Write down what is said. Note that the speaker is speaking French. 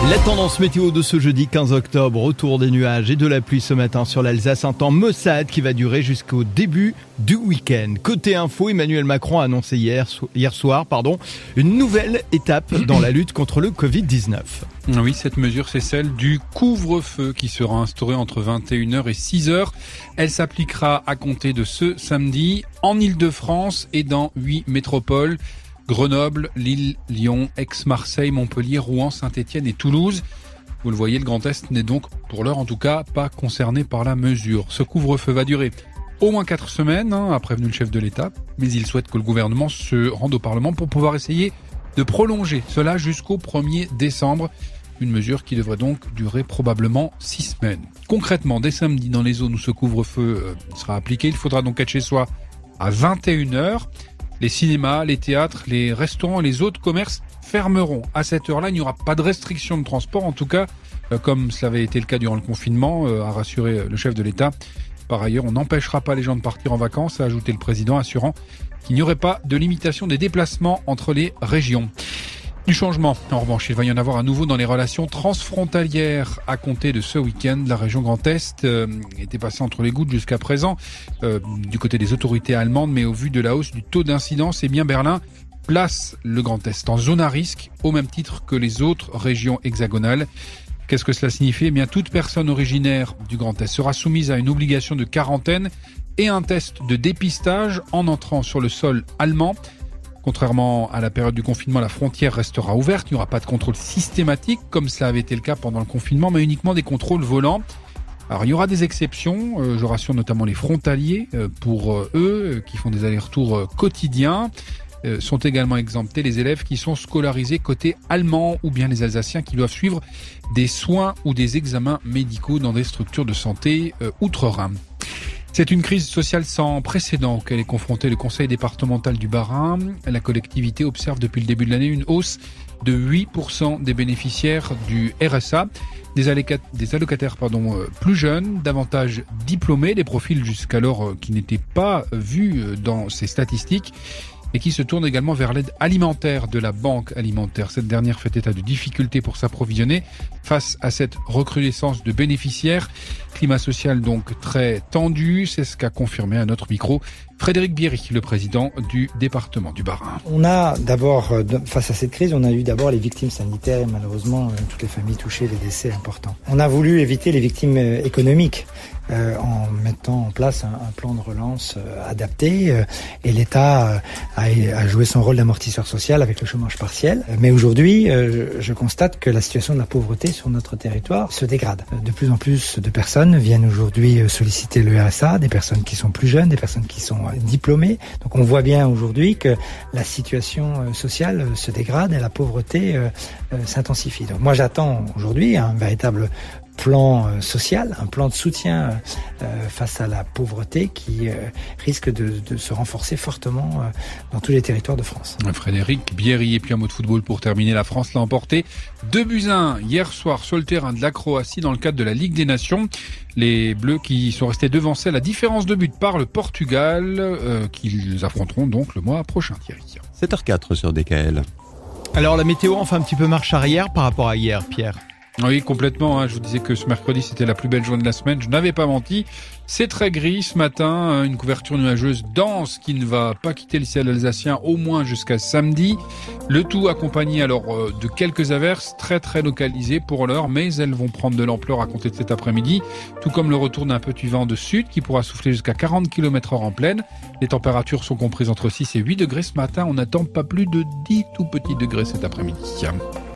La tendance météo de ce jeudi 15 octobre, retour des nuages et de la pluie ce matin sur l'Alsace, un temps maussade qui va durer jusqu'au début du week-end. Côté info, Emmanuel Macron a annoncé hier soir, une nouvelle étape dans la lutte contre le Covid-19. Oui, cette mesure, c'est celle du couvre-feu qui sera instauré entre 21h et 6h. Elle s'appliquera à compter de ce samedi en Île-de-France et dans 8 métropoles. Grenoble, Lille, Lyon, Aix-Marseille, Montpellier, Rouen, Saint-Étienne et Toulouse. Vous le voyez, le Grand Est n'est donc, pour l'heure en tout cas, pas concerné par la mesure. Ce couvre-feu va durer au moins 4 semaines, a prévenu le chef de l'État. Mais il souhaite que le gouvernement se rende au Parlement pour pouvoir essayer de prolonger cela jusqu'au 1er décembre. Une mesure qui devrait donc durer probablement 6 semaines. Concrètement, dès samedi, dans les zones où ce couvre-feu sera appliqué, il faudra donc être chez soi à 21h. Les cinémas, les théâtres, les restaurants et les autres commerces fermeront. À cette heure-là, il n'y aura pas de restriction de transport, en tout cas, comme cela avait été le cas durant le confinement, a rassuré le chef de l'État. Par ailleurs, on n'empêchera pas les gens de partir en vacances, a ajouté le président, assurant qu'il n'y aurait pas de limitation des déplacements entre les régions. Du changement, en revanche, il va y en avoir à nouveau dans les relations transfrontalières à compter de ce week-end. La région Grand Est était passée entre les gouttes jusqu'à présent du côté des autorités allemandes, mais au vu de la hausse du taux d'incidence, Berlin place le Grand Est en zone à risque au même titre que les autres régions hexagonales. Qu'est-ce que cela signifie ? Toute personne originaire du Grand Est sera soumise à une obligation de quarantaine et un test de dépistage en entrant sur le sol allemand. Contrairement à la période du confinement, la frontière restera ouverte. Il n'y aura pas de contrôle systématique, comme cela avait été le cas pendant le confinement, mais uniquement des contrôles volants. Alors, il y aura des exceptions. Je rassure notamment les frontaliers. Pour eux, qui font des allers-retours quotidiens, sont également exemptés les élèves qui sont scolarisés côté allemand ou bien les Alsaciens qui doivent suivre des soins ou des examens médicaux dans des structures de santé outre-Rhin. C'est une crise sociale sans précédent auquel est confronté le conseil départemental du Bas-Rhin. La collectivité observe depuis le début de l'année une hausse de 8% des bénéficiaires du RSA, des allocataires plus jeunes, davantage diplômés, des profils jusqu'alors qui n'étaient pas vus dans ces statistiques, et qui se tourne également vers l'aide alimentaire de la Banque alimentaire. Cette dernière fait état de difficultés pour s'approvisionner face à cette recrudescence de bénéficiaires. Climat social donc très tendu, c'est ce qu'a confirmé à notre micro Frédéric Bierry, le président du département du Bas-Rhin. On a d'abord, face à cette crise, on a eu d'abord les victimes sanitaires et malheureusement toutes les familles touchées, les décès importants. On a voulu éviter les victimes économiques en mettant en place un plan de relance adapté et l'État a joué son rôle d'amortisseur social avec le chômage partiel. Mais aujourd'hui, je constate que la situation de la pauvreté sur notre territoire se dégrade. De plus en plus de personnes viennent aujourd'hui solliciter le RSA, des personnes qui sont plus jeunes, des personnes qui sont diplômés. Donc on voit bien aujourd'hui que la situation sociale se dégrade et la pauvreté s'intensifie. Donc moi j'attends aujourd'hui un véritable plan social, un plan de soutien face à la pauvreté qui risque de se renforcer fortement dans tous les territoires de France. Frédéric Bierry, et puis un mot de football pour terminer. La France l'a emporté 2-1 hier soir sur le terrain de la Croatie dans le cadre de la Ligue des Nations. Les Bleus qui sont restés devancés à la différence de but par le Portugal, qu'ils affronteront donc le mois prochain, Thierry. 7h04 sur DKL. Alors la météo, on fait un petit peu marche arrière par rapport à hier, Pierre. Oui, complètement. Je vous disais que ce mercredi, c'était la plus belle journée de la semaine. Je n'avais pas menti. C'est très gris ce matin. Une couverture nuageuse dense qui ne va pas quitter le ciel alsacien au moins jusqu'à samedi. Le tout accompagné alors de quelques averses très très localisées pour l'heure, mais elles vont prendre de l'ampleur à compter de cet après-midi. Tout comme le retour d'un petit vent de sud qui pourra souffler jusqu'à 40 km/h en pleine. Les températures sont comprises entre 6 et 8 degrés ce matin. On n'attend pas plus de 10 tout petits degrés cet après-midi.